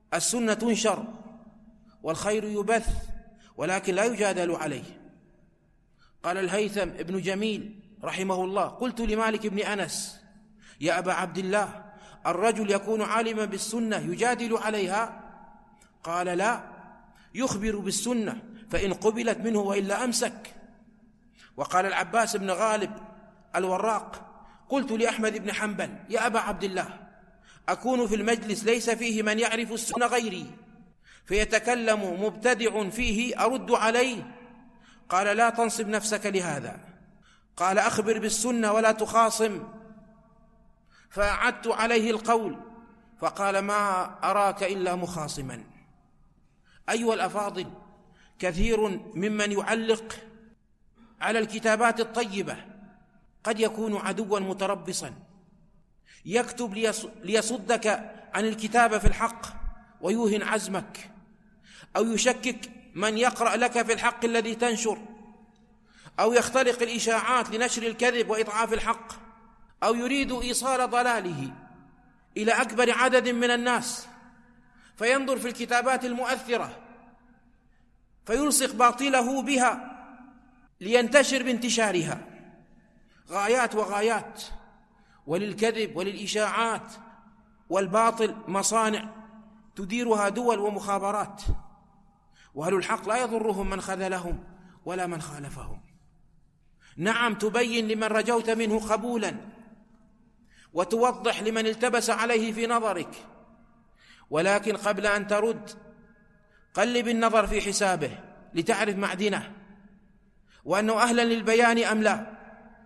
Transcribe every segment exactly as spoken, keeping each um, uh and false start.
السنة تنشر والخير يبث ولكن لا يجادل عليه. قال الهيثم ابن جميل رحمه الله: قلت لمالك بن أنس: يا أبا عبد الله، الرجل يكون عالما بالسنة يجادل عليها؟ قال: لا، يخبر بالسنة فإن قبلت منه وإلا أمسك. وقال العباس بن غالب الوراق: قلت لأحمد بن حنبل: يا أبا عبد الله، أكون في المجلس ليس فيه من يعرف السنة غيري فيتكلم مبتدع فيه أرد عليه؟ قال: لا تنصب نفسك لهذا. قال: أخبر بالسنة ولا تخاصم. فأعدت عليه القول فقال: ما أراك إلا مخاصما. أيها الأفاضل، كثير ممن يعلق على الكتابات الطيبة قد يكون عدوا متربصا يكتب ليصدك عن الكتابة في الحق ويوهن عزمك، أو يشكك من يقرأ لك في الحق الذي تنشر، أو يختلق الإشاعات لنشر الكذب وإضعاف الحق، أو يريد إيصال ضلاله إلى أكبر عدد من الناس فينظر في الكتابات المؤثرة فيلصق باطله بها لينتشر بانتشارها. غايات وغايات، وللكذب وللإشاعات والباطل مصانع تديرها دول ومخابرات، وأهل الحق لا يضرهم من خذلهم ولا من خالفهم. نعم، تبين لمن رجوت منه قبولا وتوضح لمن التبس عليه في نظرك، ولكن قبل أن ترد قلب النظر في حسابه لتعرف معدنه وأنه أهلا للبيان أم لا،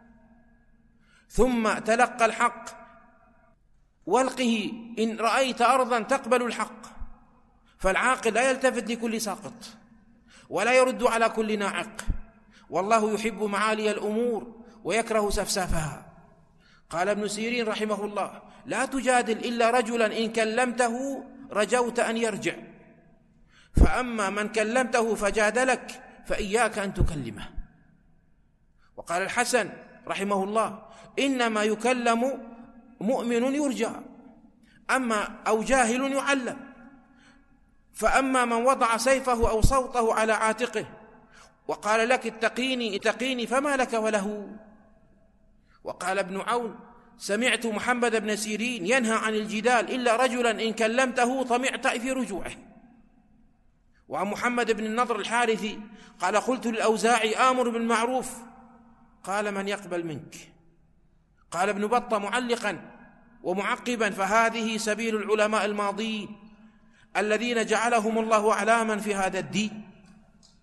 ثم تلقى الحق والقه إن رأيت أرضا تقبل الحق. فالعاقل لا يلتفت لكل ساقط ولا يرد على كل ناعق، والله يحب معالي الأمور ويكره سفسافها. قال ابن سيرين رحمه الله: لا تجادل إلا رجلا إن كلمته رجوت أن يرجع، فأما من كلمته فجادلك فإياك أن تكلمه. وقال الحسن رحمه الله: إنما يكلم مؤمن يرجى، أما أو جاهل يعلم، فأما من وضع سيفه أو صوته على عاتقه وقال لك اتقيني اتقيني فما لك وله. وقال ابن عون: سمعت محمد بن سيرين ينهى عن الجدال إلا رجلا إن كلمته طمعت في رجوعه. وعن محمد بن النضر الحارثي قال: قلت للأوزاعي: آمر بالمعروف، قال: من يقبل منك؟ قال ابن بطة معلقا ومعقبا: فهذه سبيل العلماء الماضين الذين جعلهم الله أعلاما في هذا الدين.